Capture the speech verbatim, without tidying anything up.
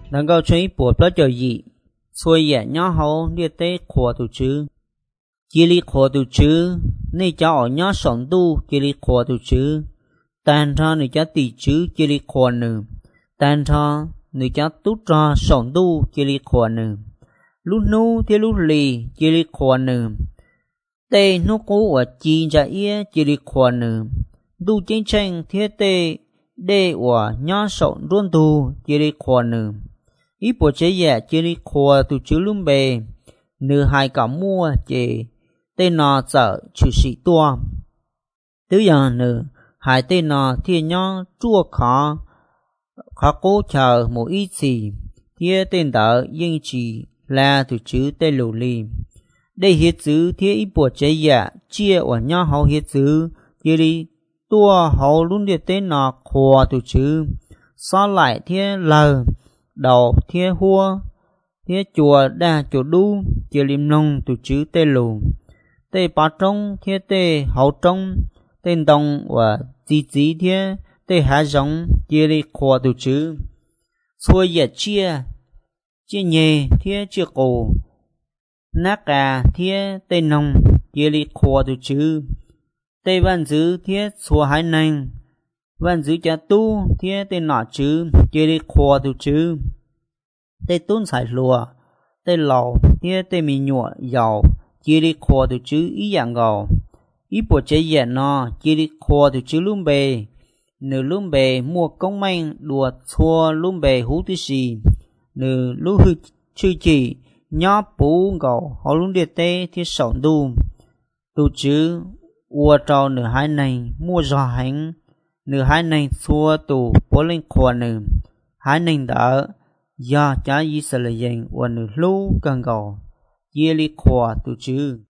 能够吹波不就意，所以然后你得扩度chứ，这里扩度chứ，你叫我伢上度这里扩度chứ，但他你叫地chứ这里扩呢，但他你叫都着上度这里扩呢，lúc nu thế lúc lì这里扩呢，đây nó cố ở chi ra ia这里扩呢，du chiến tranh thế tê đây ở nhá sậu luôn tu chỉ đi khoa nữ ít bộ chế giả chỉ đi khoa tu chữ lum bề nữ hai cả mua chỉ tên nọ sợ chữ sĩ tua tứ giờ nữ hai tên nọ thì nhá chua khó khó cố chờ một ít gì thì tên đỡ yên chỉ là tu chữ tên lù lì đây hiện chữ thì ít bộ chế giả chia ở nhá hậu hiện chữ chỉ đi tua hậu luôn địa tên nọ khoa tu chữ so lại thiên lờ đầu thiên hua thiên chùa đa chùa đu chia lim nông tu chữ tê lù tê ba trong thiên tê hậu trong tên đồng và chỉ chỉ thiên tê hạ giống chia đi khoa tu chữ xuôi dệt chia chia nhẹ thiên chia cổ nát cả thiên tê nông chia đi khoa tu chữ tây văn chữ thiết xua hai nành văn chữ cha tu thiết tây nọ chữ chia đi khoa tu chữ tây tôn sải lùa tây lầu thiết tây mì nhọ giàu chia đi khoa tu chữ ý dạng gầu ý bộ chế diện nọ chia đi khoa tu chữ lum bề nửa lum bề mua công manh đùa xua lum bề hú tí xì nửa lú hư chư chỉ nhó bú gầu họ lum địa tê thiết sỏn đu tu chữ ua trâu nửa hai này mua giò hành nửa hai này xua tù bố lên khoa nửa hai này đỡ do cha y sờ lệ dành ua nửa lú cần gầu chia li khoa tu chứ